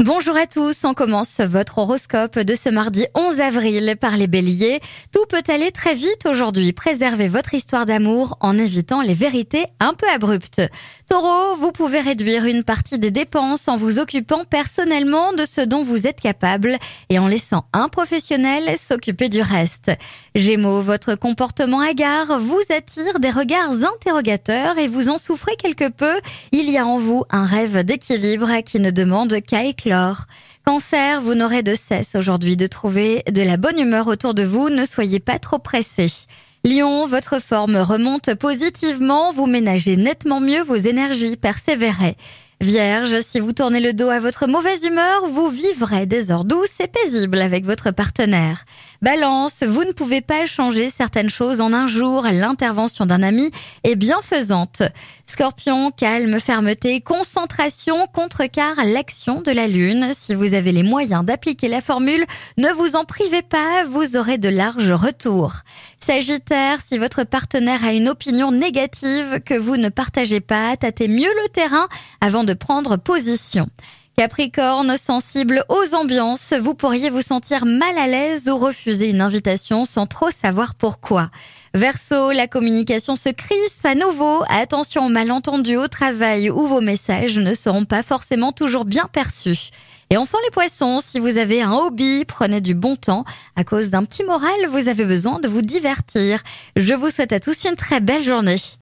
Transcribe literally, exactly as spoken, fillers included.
Bonjour à tous, on commence votre horoscope de ce mardi onze avril par les béliers. Tout peut aller très vite aujourd'hui. Préservez votre histoire d'amour en évitant les vérités un peu abruptes. Taureau, vous pouvez réduire une partie des dépenses en vous occupant personnellement de ce dont vous êtes capable et en laissant un professionnel s'occuper du reste. Gémeaux, votre comportement hagard vous attire des regards interrogateurs et vous en souffrez quelque peu. Il y a en vous un rêve d'équilibre qui ne demande qu'à éclore. Cancer, vous n'aurez de cesse aujourd'hui de trouver de la bonne humeur autour de vous, ne soyez pas trop pressé. Lion, votre forme remonte positivement, vous ménagez nettement mieux vos énergies, persévérez. Vierge, si vous tournez le dos à votre mauvaise humeur, vous vivrez des heures douces et paisibles avec votre partenaire. Balance, vous ne pouvez pas changer certaines choses en un jour, l'intervention d'un ami est bienfaisante. Scorpion, calme, fermeté, concentration contrecarre l'action de la lune. Si vous avez les moyens d'appliquer la formule, ne vous en privez pas, vous aurez de larges retours. Sagittaire, si votre partenaire a une opinion négative que vous ne partagez pas, tâtez mieux le terrain avant de prendre position. Capricorne, sensible aux ambiances, vous pourriez vous sentir mal à l'aise ou refuser une invitation sans trop savoir pourquoi. Verseau, la communication se crispe à nouveau. Attention aux malentendus au travail où vos messages ne seront pas forcément toujours bien perçus. Et enfin les poissons, si vous avez un hobby, prenez du bon temps. À cause d'un petit moral, vous avez besoin de vous divertir. Je vous souhaite à tous une très belle journée.